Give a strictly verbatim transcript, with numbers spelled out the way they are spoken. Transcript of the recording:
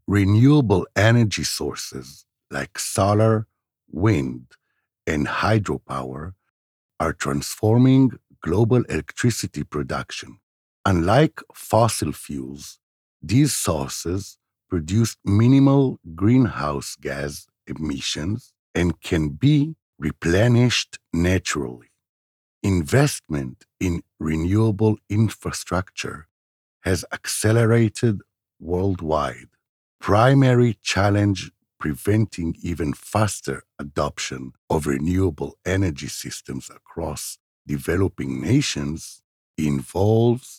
Renewable energy sources like solar, wind, and hydropower are transforming global electricity production. Unlike fossil fuels, these sources produce minimal greenhouse gas emissions and can be replenished naturally. Investment in renewable infrastructure has accelerated worldwide. Primary challenge preventing even faster adoption of renewable energy systems across developing nations involves